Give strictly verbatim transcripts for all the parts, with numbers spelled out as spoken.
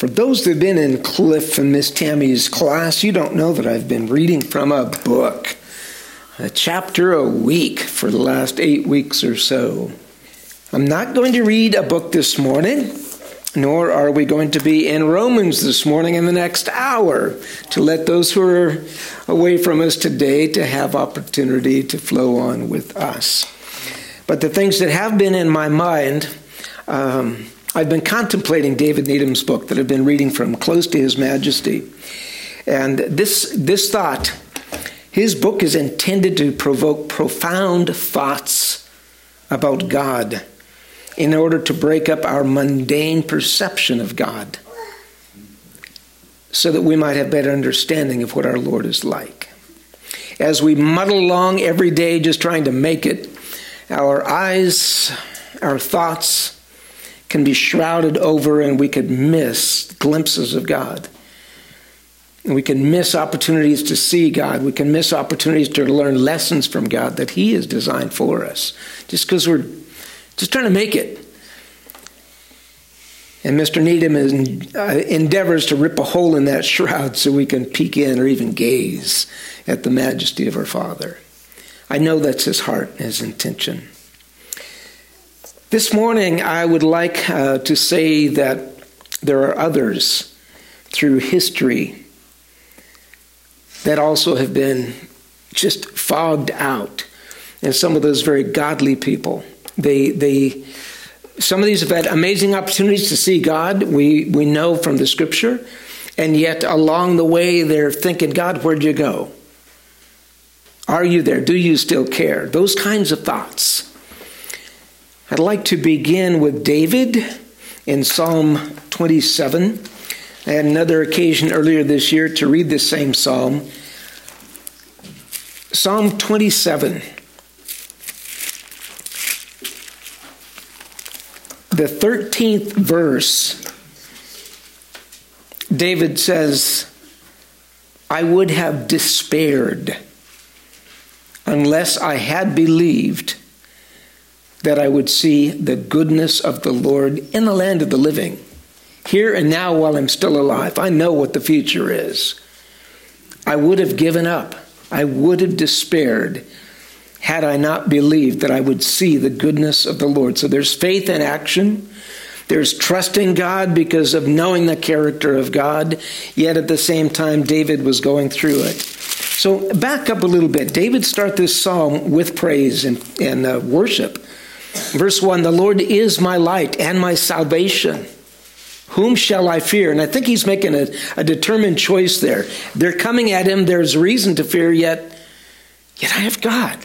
For those that have been in Cliff and Miss Tammy's class, you don't know that I've been reading from a book, a chapter a week for the last eight weeks or so. I'm not going to read a book this morning, nor are we going to be in Romans this morning in the next hour, to let those who are away from us today to have opportunity to flow on with us. But the things that have been in my mind, um, I've been contemplating David Needham's book that I've been reading from, Close to His Majesty. And this, this thought, his book is intended to provoke profound thoughts about God in order to break up our mundane perception of God so that we might have better understanding of what our Lord is like. As we muddle along every day just trying to make it, our eyes, our thoughts can be shrouded over, and we could miss glimpses of God. And we can miss opportunities to see God. We can miss opportunities to learn lessons from God that He has designed for us, just because we're just trying to make it. And Mister Needham is, uh, endeavors to rip a hole in that shroud so we can peek in or even gaze at the majesty of our Father. I know that's his heart and his intention. This morning, I would like uh, to say that there are others through history that also have been just fogged out. And some of those very godly people, they, they, some of these have had amazing opportunities to see God, we, we know from the Scripture, and yet along the way they're thinking, God, where'd you go? Are you there? Do you still care? Those kinds of thoughts. I'd like to begin with David in Psalm twenty-seven. I had another occasion earlier this year to read this same psalm. Psalm twenty-seven. The thirteenth verse, David says, I would have despaired unless I had believed that I would see the goodness of the Lord in the land of the living, here and now while I'm still alive. I know what the future is. I would have given up. I would have despaired had I not believed that I would see the goodness of the Lord. So there's faith in action. There's trusting God because of knowing the character of God. Yet at the same time, David was going through it. So back up a little bit. David started this psalm with praise and, and uh, worship. Verse one, the Lord is my light and my salvation. Whom shall I fear? And I think he's making a, a determined choice there. They're coming at him. There's reason to fear, yet, yet I have God.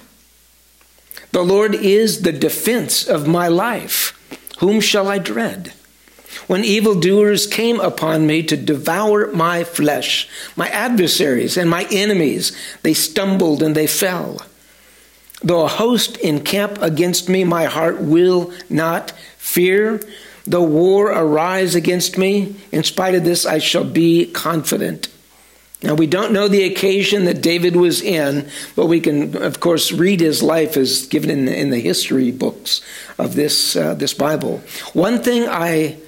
The Lord is the defense of my life. Whom shall I dread? When evildoers came upon me to devour my flesh, my adversaries and my enemies, they stumbled and they fell. Though a host encamp against me, my heart will not fear. Though war arise against me, in spite of this, I shall be confident. Now, we don't know the occasion that David was in, but we can, of course, read his life as given in the, in the history books of this, uh, this Bible. One thing I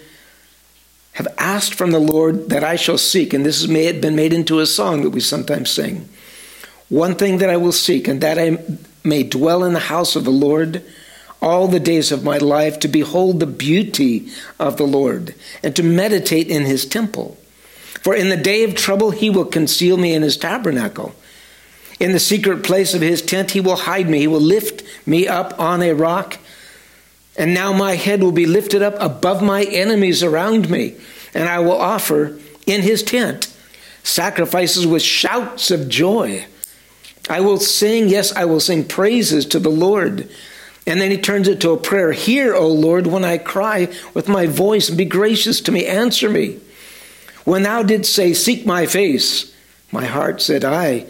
have asked from the Lord that I shall seek, and this has made, been made into a song that we sometimes sing. One thing that I will seek, and that I may dwell in the house of the Lord all the days of my life, to behold the beauty of the Lord and to meditate in his temple. For in the day of trouble he will conceal me in his tabernacle. In the secret place of his tent he will hide me. He will lift me up on a rock. And now my head will be lifted up above my enemies around me. And I will offer in his tent sacrifices with shouts of joy. I will sing, yes, I will sing praises to the Lord. And then he turns it to a prayer. Hear, O Lord, when I cry with my voice, and be gracious to me, answer me. When thou didst say, seek my face, my heart said, I,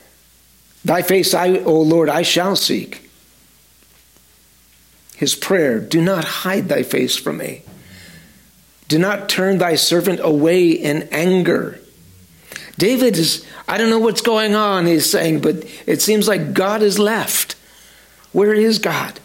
thy face, I, O Lord, I shall seek. His prayer, do not hide thy face from me. Do not turn thy servant away in anger. David is, I don't know what's going on, he's saying, but it seems like God is left. Where is God?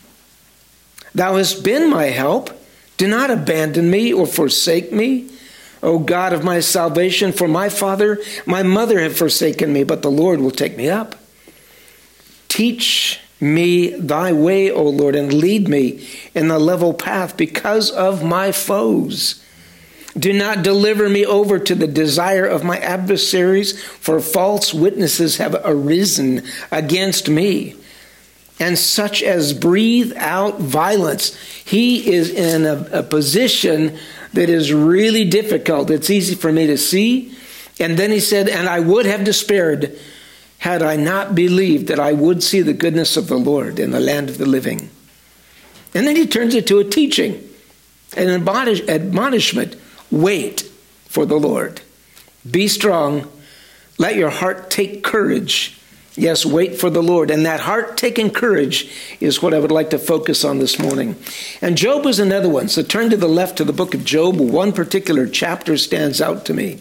Thou hast been my help. Do not abandon me or forsake me. O God of my salvation, for my father, my mother have forsaken me, but the Lord will take me up. Teach me thy way, O Lord, and lead me in the level path because of my foes. Do not deliver me over to the desire of my adversaries, for false witnesses have arisen against me, and such as breathe out violence. He is in a, a position that is really difficult. It's easy for me to see. And then he said, and I would have despaired had I not believed that I would see the goodness of the Lord in the land of the living. And then he turns it to a teaching, an admonish, admonishment. Wait for the Lord. Be strong. Let your heart take courage. Yes, wait for the Lord. And that heart-taking courage is what I would like to focus on this morning. And Job is another one. So turn to the left to the book of Job. One particular chapter stands out to me.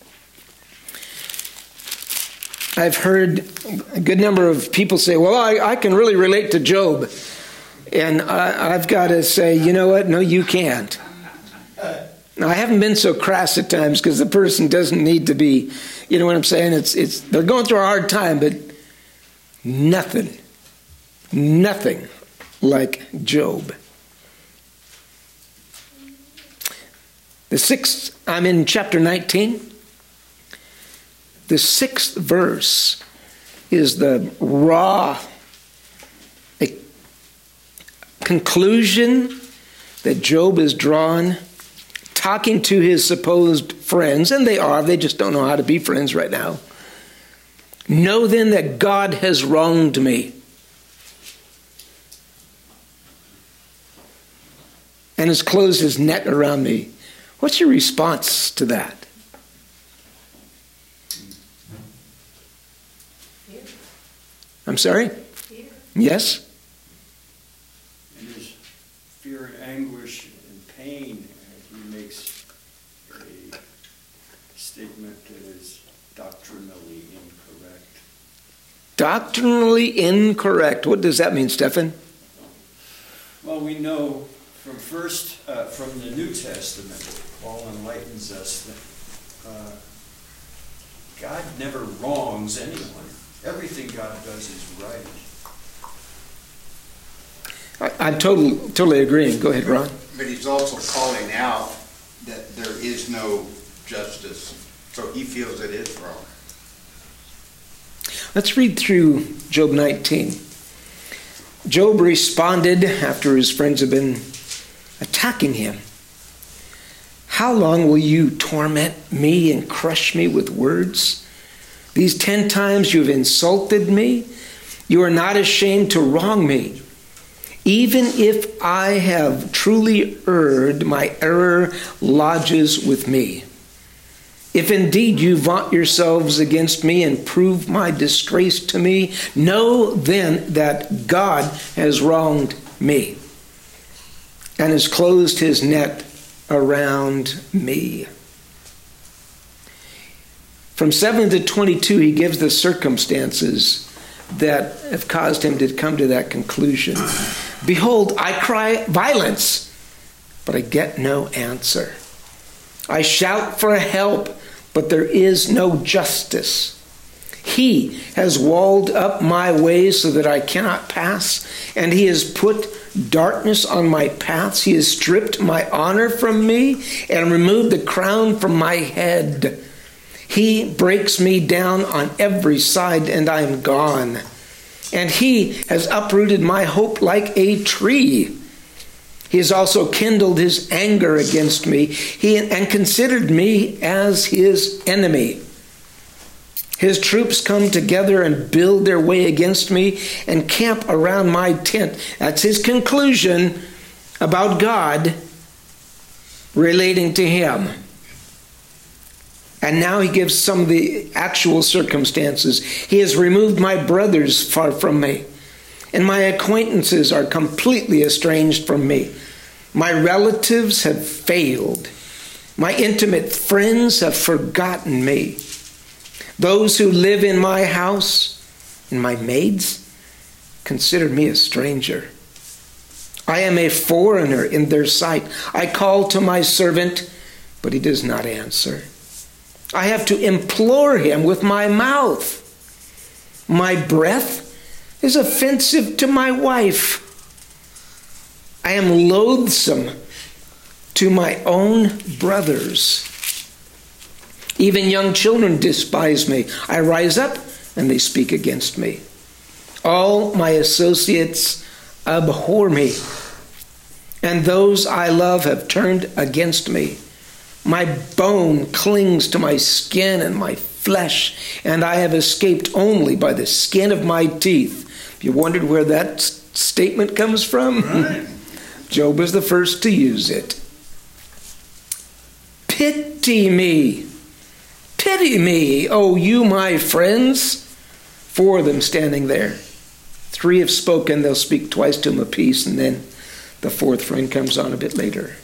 I've heard a good number of people say, well, I, I can really relate to Job. And I, I've got to say, you know what? No, you can't. Now, I haven't been so crass at times because the person doesn't need to be, you know what I'm saying? It's it's they're going through a hard time, but nothing, nothing like Job. The sixth, I'm in chapter nineteen. The sixth verse is the raw conclusion that Job is drawn, talking to his supposed friends, and they are, they just don't know how to be friends right now. Know then that God has wronged me and has closed his net around me. What's your response to that? Fear. I'm sorry? Fear. Yes? And there's fear and anguish and pain. He makes a statement that is doctrinally incorrect. Doctrinally incorrect. What does that mean, Stephen? Well, we know from first, uh, from the New Testament, Paul enlightens us that uh, God never wrongs anyone. Everything God does is right. I, I'm total, totally agreeing. Go ahead, Ron. But he's also calling out that there is no justice, so he feels it is wrong. Let's read through Job nineteen. Job responded after his friends had been attacking him. How long will you torment me and crush me with words? These ten times you have insulted me. You are not ashamed to wrong me. Even if I have truly erred, my error lodges with me. If indeed you vaunt yourselves against me and prove my disgrace to me, know then that God has wronged me and has closed his net around me. From seven to twenty-two, he gives the circumstances that have caused him to come to that conclusion. Behold, I cry violence, but I get no answer. I shout for help, but there is no justice. He has walled up my ways so that I cannot pass, and he has put darkness on my paths. He has stripped my honor from me and removed the crown from my head. He breaks me down on every side, and I am gone. And he has uprooted my hope like a tree. He has also kindled his anger against me he, and considered me as his enemy. His troops come together and build their way against me and camp around my tent. That's his conclusion about God relating to him. And now he gives some of the actual circumstances. He has removed my brothers far from me, and my acquaintances are completely estranged from me. My relatives have failed. My intimate friends have forgotten me. Those who live in my house and my maids consider me a stranger. I am a foreigner in their sight. I call to my servant, but he does not answer. I have to implore him with my mouth. My breath is offensive to my wife. I am loathsome to my own brothers. Even young children despise me. I rise up and they speak against me. All my associates abhor me, and those I love have turned against me. My bone clings to my skin and my flesh, and I have escaped only by the skin of my teeth. If you wondered where that s- statement comes from, Right. Job was the first to use it. Pity me. Pity me, oh you my friends. Four of them standing there. Three have spoken, they'll speak twice to him apiece, and then the fourth friend comes on a bit later.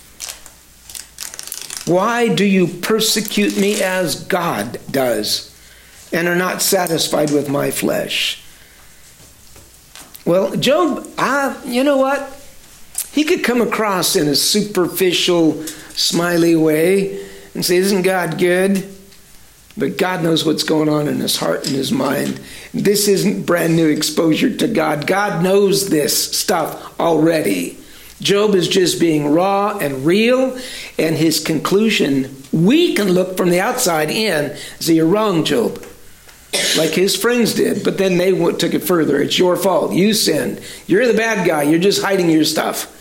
Why do you persecute me as God does, and are not satisfied with my flesh? Well, Job, I, you know what? He could come across in a superficial, smiley way and say, isn't God good? But God knows what's going on in his heart and his mind. This isn't brand new exposure to God. God knows this stuff already. Job is just being raw and real, and his conclusion, we can look from the outside in and say, you're wrong, Job, like his friends did. But then they took it further. It's your fault. You sinned. You're the bad guy. You're just hiding your stuff.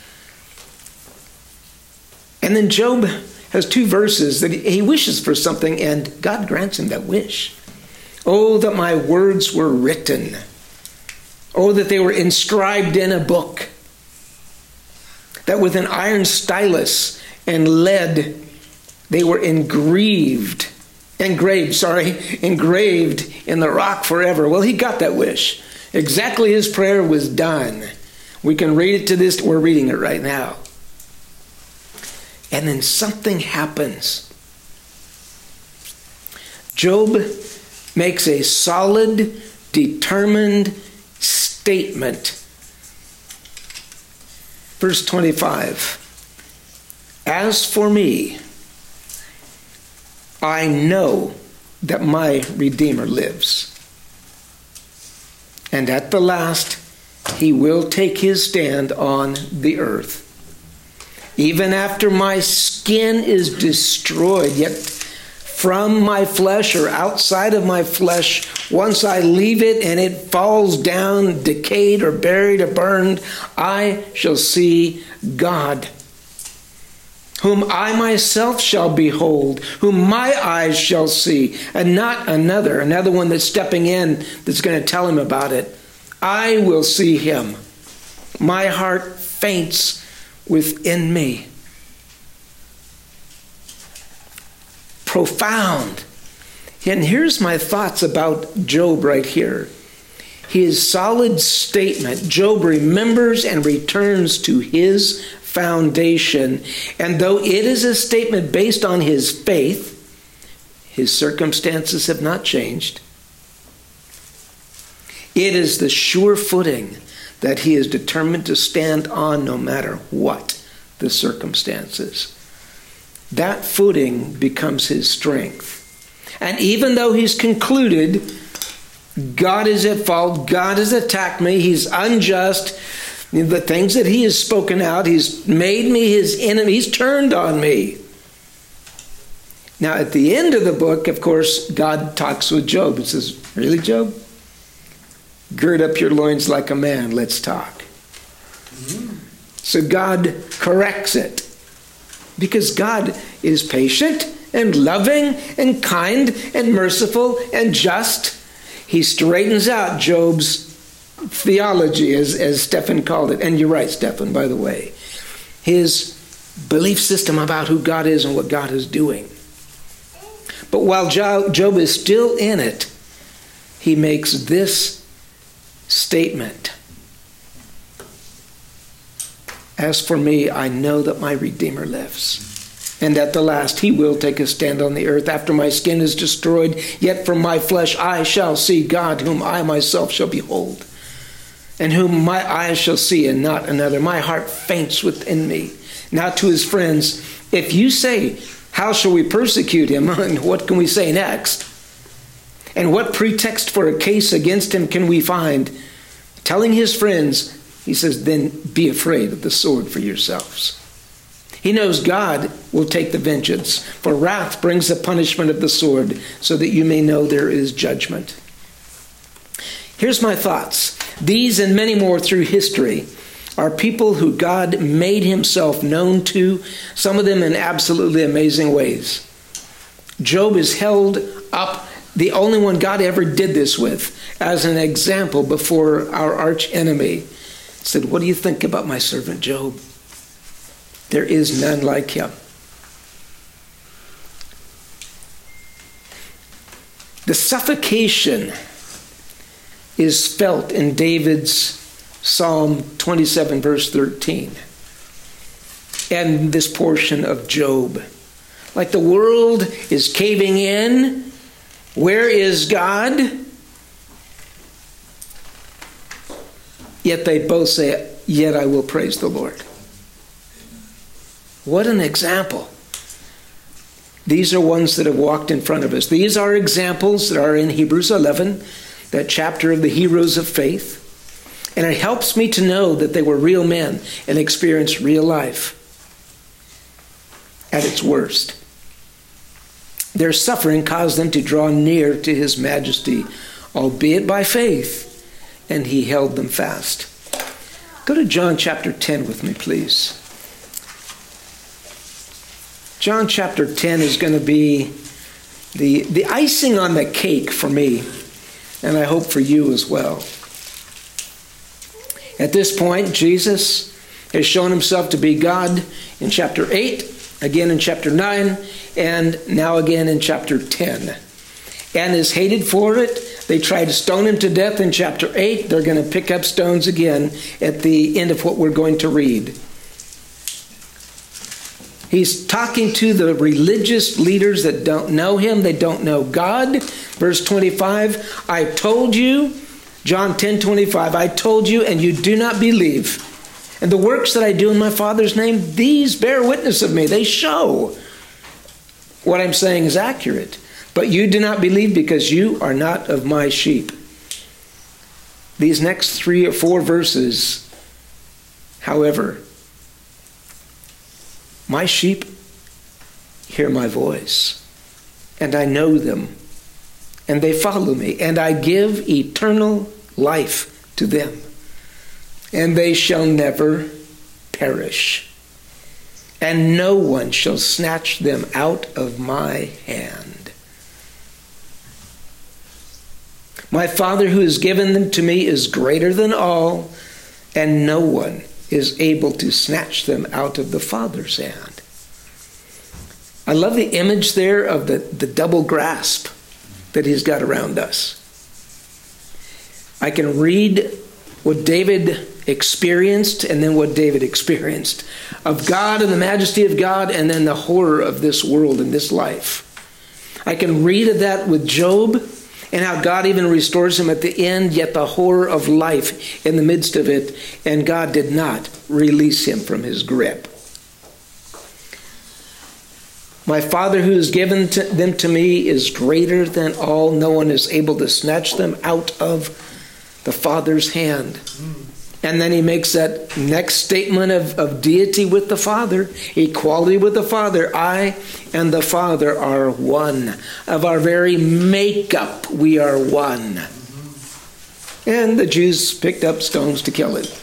And then Job has two verses that he wishes for something, and God grants him that wish. Oh, that my words were written. Oh, that they were inscribed in a book. That with an iron stylus and lead, they were engraved, engraved, sorry, engraved in the rock forever. Well, he got that wish. Exactly his prayer was done. We can read it to this, we're reading it right now. And then something happens. Job makes a solid, determined statement. Verse twenty-five. As for me, I know that my Redeemer lives. And at the last, he will take his stand on the earth. Even after my skin is destroyed, yet from my flesh or outside of my flesh, once I leave it and it falls down, decayed or buried or burned, I shall see God, whom I myself shall behold, whom my eyes shall see, and not another, another one that's stepping in that's going to tell him about it. I will see him. My heart faints within me. Profound. And here's my thoughts about Job right here. His solid statement. Job remembers and returns to his foundation. And though it is a statement based on his faith, his circumstances have not changed. It is the sure footing that he is determined to stand on no matter what the circumstances. That footing becomes his strength. And even though he's concluded, God is at fault, God has attacked me, he's unjust, the things that he has spoken out, he's made me his enemy, he's turned on me. Now at the end of the book, of course, God talks with Job and says, really, Job? Gird up your loins like a man, let's talk. Mm-hmm. So God corrects it. Because God is patient and loving and kind and merciful and just. He straightens out Job's theology, as, as Stephen called it. And you're right, Stephen, by the way. His belief system about who God is and what God is doing. But while Job is still in it, he makes this statement. As for me, I know that my Redeemer lives. And at the last, he will take a stand on the earth. After my skin is destroyed, yet from my flesh I shall see God, whom I myself shall behold, and whom my eyes shall see, and not another. My heart faints within me. Now to his friends, If you say, how shall we persecute him? And what can we say next? And what pretext for a case against him can we find? Telling his friends, he says, then be afraid of the sword for yourselves. He knows God will take the vengeance, for wrath brings the punishment of the sword, so that you may know there is judgment. Here's my thoughts. These and many more through history are people who God made himself known to, some of them in absolutely amazing ways. Job is held up, the only one God ever did this with, as an example before our arch enemy. He said, what do you think about my servant Job? There is none like him. The suffocation is felt in David's Psalm twenty-seven, verse thirteen, and this portion of Job. Like the world is caving in. Where is God? Yet they both say, yet I will praise the Lord. What an example. These are ones that have walked in front of us. These are examples that are in Hebrews eleven, that chapter of the heroes of faith. And it helps me to know that they were real men and experienced real life at its worst. Their suffering caused them to draw near to his majesty, albeit by faith, and he held them fast. Go to John chapter ten with me, please. John chapter ten is going to be the, the icing on the cake for me, and I hope for you as well. At this point, Jesus has shown himself to be God in chapter eight, again in chapter nine, and now again in chapter ten. And is hated for it. They tried to stone him to death in chapter eight. They're going to pick up stones again at the end of what we're going to read. He's talking to the religious leaders that don't know him. They don't know God. Verse twenty-five, I told you, John ten twenty-five, I told you and you do not believe. And the works that I do in my Father's name, these bear witness of me. They show what I'm saying is accurate. But you do not believe because you are not of my sheep. These next three or four verses, however, my sheep hear my voice, and I know them, and they follow me, and I give eternal life to them, and they shall never perish, and no one shall snatch them out of my hand. My Father who has given them to me is greater than all, and no one is able to snatch them out of the Father's hand. I love the image there of the, the double grasp that he's got around us. I can read what David experienced and then what David experienced of God and the majesty of God and then the horror of this world and this life. I can read of that with Job and how God even restores him at the end, yet the horror of life in the midst of it, and God did not release him from his grip. My Father who has given to them to me is greater than all. No one is able to snatch them out of the Father's hand. And then he makes that next statement of, of deity with the Father, equality with the Father. I and the Father are one. Of our very makeup, we are one. And the Jews picked up stones to kill him.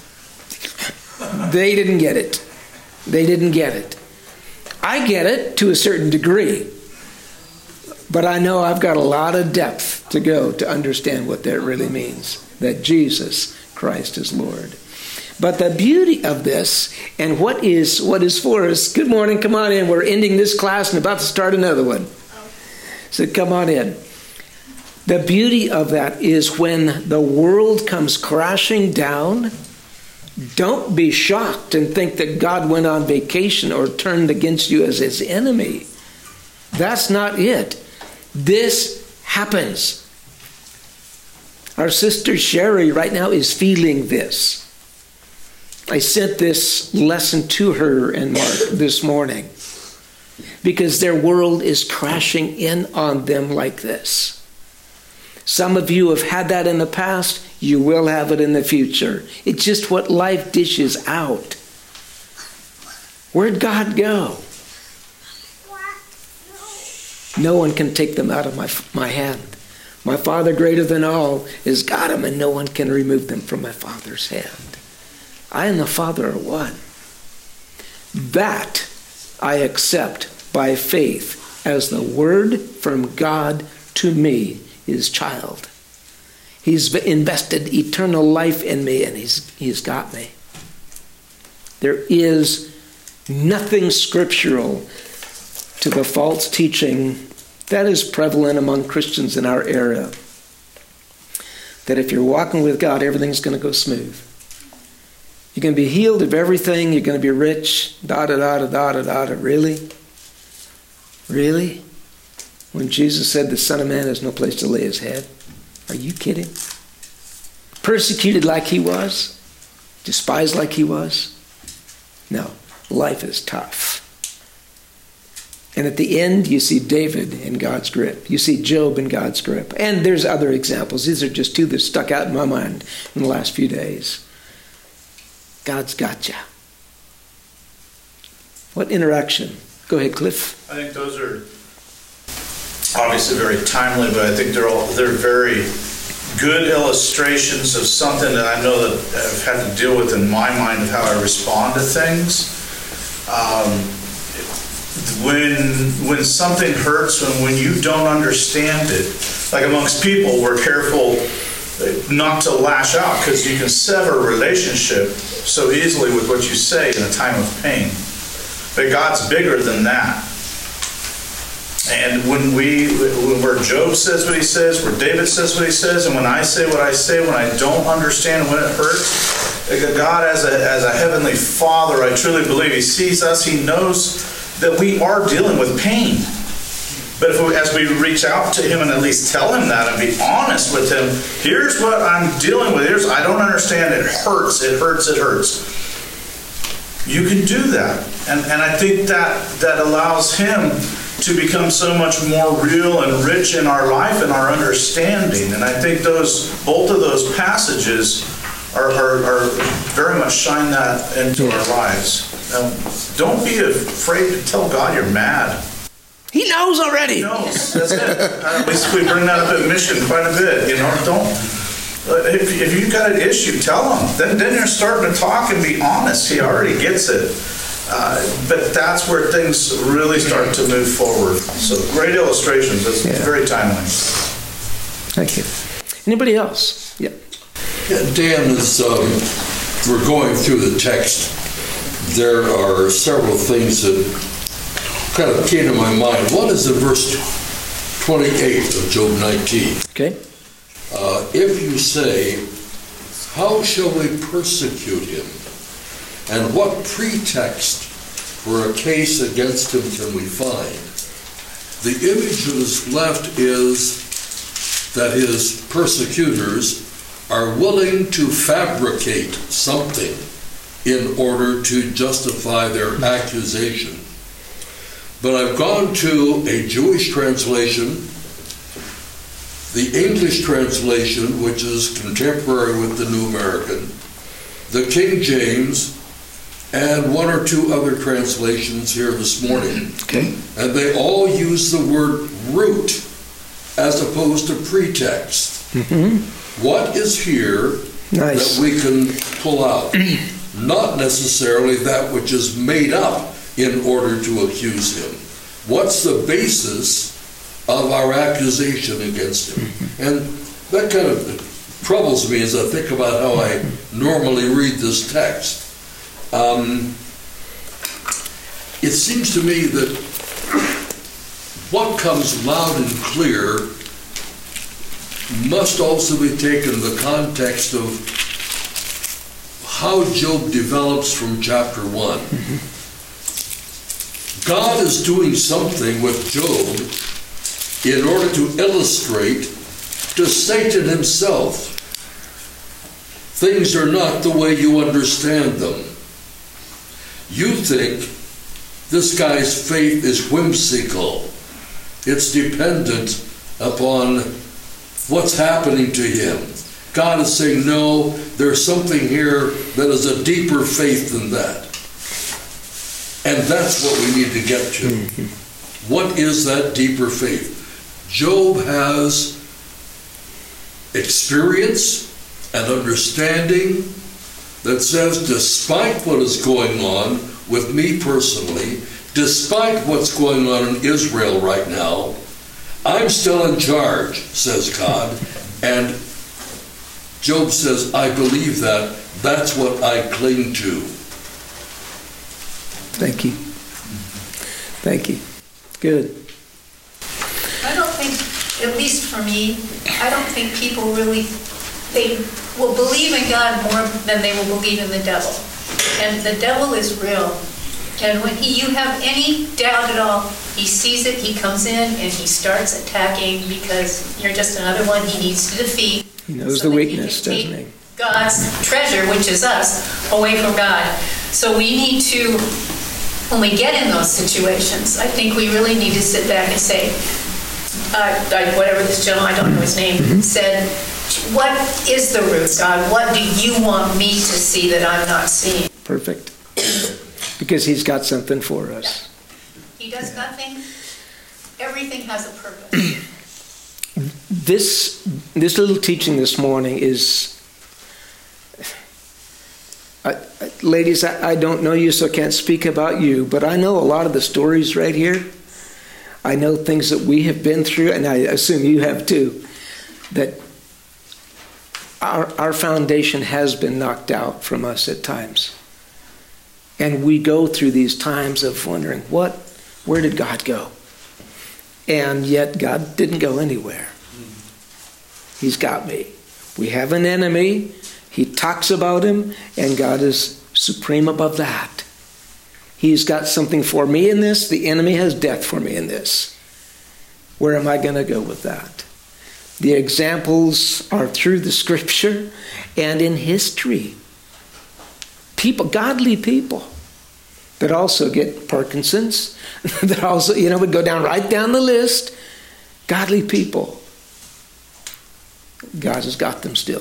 They didn't get it. They didn't get it. I get it to a certain degree. But I know I've got a lot of depth to go to understand what that really means. That Jesus Christ is Lord. But the beauty of this and what is what is for us, good morning, come on in. We're ending this class and about to start another one. So come on in. The beauty of that is when the world comes crashing down, don't be shocked and think that God went on vacation or turned against you as his enemy. That's not it. This happens. Our sister Sherry right now is feeling this. I sent this lesson to her and Mark this morning. because their world is crashing in on them like this. Some of you have had that in the past. You will have it in the future. It's just what life dishes out. Where'd God go? No one can take them out of my, my hand. My Father greater than all has got them, and no one can remove them from my Father's hand. I and the Father are one. That I accept by faith as the word from God to me, his child. He's invested eternal life in me, and he's, he's got me. There is nothing scriptural to the false teaching that is prevalent among Christians in our era, that if you're walking with God, everything's going to go smooth. You're going to be healed of everything. You're going to be rich. Da da da da da da da. Really? Really? When Jesus said the Son of Man has no place to lay his head? Are you kidding? Persecuted like he was? Despised like he was? No. Life is tough. And at the end, you see David in God's grip. You see Job in God's grip. And there's other examples. These are just two that stuck out in my mind in the last few days. God's got you. What interaction? Go ahead, Cliff. I think those are obviously very timely, but I think they're all they're very good illustrations of something that I know that I've had to deal with in my mind of how I respond to things. Um, when when something hurts, when when you don't understand it, like amongst people, we're careful not to lash out because you can sever a relationship so easily with what you say in a time of pain. But God's bigger than that. And when we, where Job says what he says, where David says what he says, and when I say what I say, when I don't understand, when it hurts, God as a, as a heavenly Father, I truly believe he sees us, he knows that we are dealing with pain. But if we, as we reach out to him and at least tell him that and be honest with him, here's what I'm dealing with, here's, I don't understand, it hurts, it hurts, it hurts. You can do that. And, and I think that, that allows him to become so much more real and rich in our life and our understanding. And I think those both of those passages are, are, are very much shine that into our lives. Um, don't be afraid to tell God you're mad. He knows already. He knows. That's it. At least we bring that up at Mission quite a bit. You know, don't. If, if you've got an issue, tell him. Then, then you're starting to talk and be honest. He already gets it. Uh, but that's where things really start to move forward. So great illustrations. It's yeah. very timely. Thank you. Anybody else? Yeah. yeah Dan, as um, we're going through the text, there are several things that kind of came to my mind. One is in verse twenty-eight of Job nineteen. Okay. Uh, if you say, how shall we persecute him? And what pretext for a case against him can we find? The image that is left is that his persecutors are willing to fabricate something in order to justify their accusation. But I've gone to a Jewish translation, the English translation, which is contemporary with the New American, the King James, and one or two other translations here this morning. Okay. And they all use the word root as opposed to pretext. Mm-hmm. What is here nice. that we can pull out? Not necessarily that which is made up in order to accuse him. What's the basis of our accusation against him? Mm-hmm. And that kind of troubles me as I think about how I normally read this text. Um, it seems to me that what comes loud and clear must also be taken in the context of how Job develops from chapter one. Mm-hmm. God is doing something with Job in order to illustrate to Satan himself, things are not the way you understand them. You think this guy's faith is whimsical. It's dependent upon what's happening to him. God is saying, no, there's something here that is a deeper faith than that. And that's what we need to get to. Mm-hmm. What is that deeper faith? Job has experience and understanding that says, despite what is going on with me personally, despite what's going on in Israel right now, I'm still in charge, says God. And Job says, I believe that. That's what I cling to. Thank you. Thank you. Good. I don't think, at least for me, I don't think people really, they will believe in God more than they will believe in the devil. And the devil is real. And when he, you have any doubt at all, he sees it, he comes in, and he starts attacking because you're just another one he needs to defeat. He knows so the weakness, he doesn't he? God's treasure, which is us, away from God. So we need to, when we get in those situations, I think we really need to sit back and say, uh, like whatever this gentleman, I don't know his name, mm-hmm. said, what is the root, God? What do you want me to see that I'm not seeing? Perfect. Because he's got something for us. He does yeah. nothing. Everything has a purpose. This, this little teaching this morning is... I, I, ladies, I, I don't know you, so I can't speak about you, but I know a lot of the stories right here. I know things that we have been through, and I assume you have too, that our, our foundation has been knocked out from us at times. And we go through these times of wondering, what, where did God go? And yet God didn't go anywhere. He's got me. We have an enemy. He talks about him, and God is supreme above that. He's got something for me in this. The enemy has death for me in this. Where am I going to go with that? The examples are through the scripture and in history. People, godly people, that also get Parkinson's, that also, you know, would go down right down the list. Godly people. God has got them still.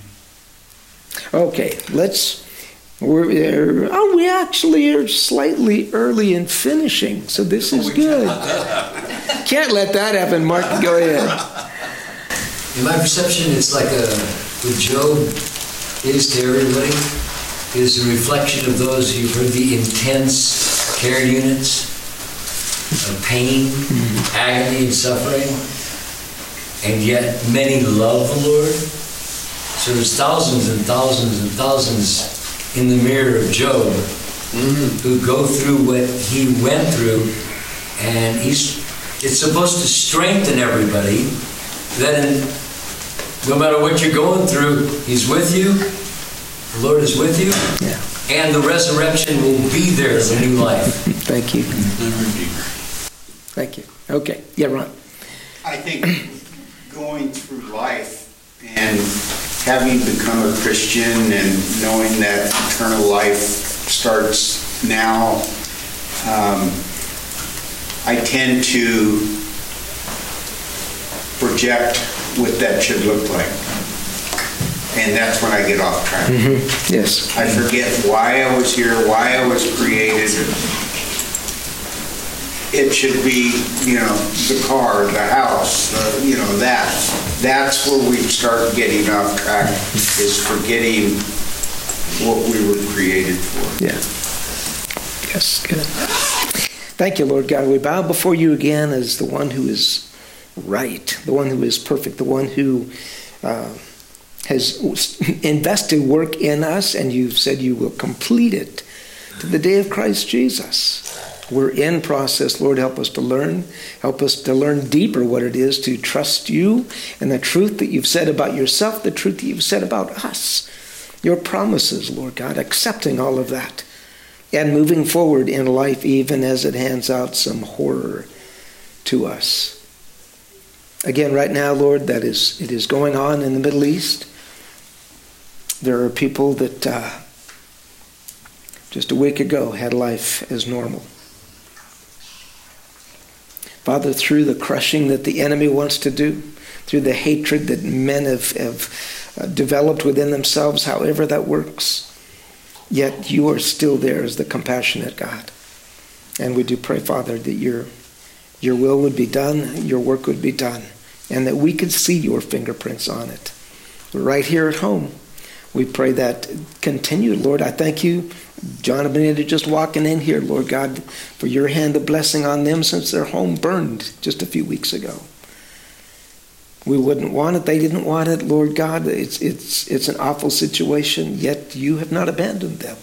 Okay, let's, we're there. Oh, we actually are slightly early in finishing, so this is good. Can't let that happen, Mark. Go ahead. In my perception, it's like a, with Job is to everybody, is a reflection of those who've heard the intense care units of pain, mm-hmm. agony, and suffering, and yet many love the Lord. So there's thousands and thousands and thousands in the mirror of Job mm-hmm. who go through what he went through, and he's it's supposed to strengthen everybody that in, no matter what you're going through, he's with you. The Lord is with you, yeah. And the resurrection will be there as a new life. Thank you. Thank you. Okay. Yeah, Ron. I think going through life and having become a Christian and knowing that eternal life starts now, um, I tend to project what that should look like. And that's when I get off track. Mm-hmm. Yes. I forget why I was here, why I was created. It should be, you know, the car, the house, the, you know, that. That's where we start getting off track, is forgetting what we were created for. Yeah. Yes, good. Thank you, Lord God. We bow before you again as the one who is right, the one who is perfect, the one who uh, has invested work in us, and you've said you will complete it to the day of Christ Jesus. We're in process. Lord, help us to learn. Help us to learn deeper what it is to trust you and the truth that you've said about yourself, the truth that you've said about us, your promises, Lord God, accepting all of that and moving forward in life even as it hands out some horror to us. Again, right now, Lord, that is it is going on in the Middle East. There are people that uh, just a week ago had life as normal. Father, through the crushing that the enemy wants to do, through the hatred that men have, have uh, developed within themselves, however that works, yet you are still there as the compassionate God. And we do pray, Father, that your, your will would be done, your work would be done, and that we could see your fingerprints on it. Right here at home, we pray that continue. Lord, I thank you, John and Benita just walking in here, Lord God, for your hand of blessing on them since their home burned just a few weeks ago. We wouldn't want it. They didn't want it. Lord God, it's it's it's an awful situation, yet you have not abandoned them.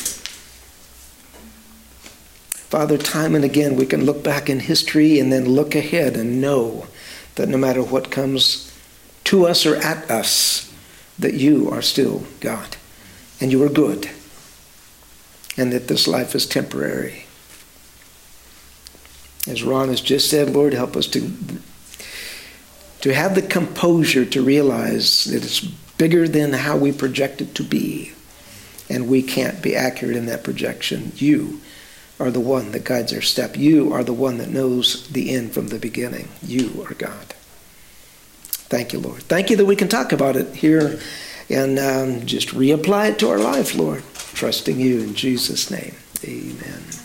Father, time and again we can look back in history and then look ahead and know that no matter what comes to us or at us, that you are still God and you are good, and that this life is temporary. As Ron has just said, Lord, help us to to have the composure to realize that it's bigger than how we project it to be, and we can't be accurate in that projection. You are the one that guides our step. You are the one that knows the end from the beginning. You are God. Thank you, Lord. Thank you that we can talk about it here and um, just reapply it to our life, Lord. Trusting you in Jesus' name. Amen.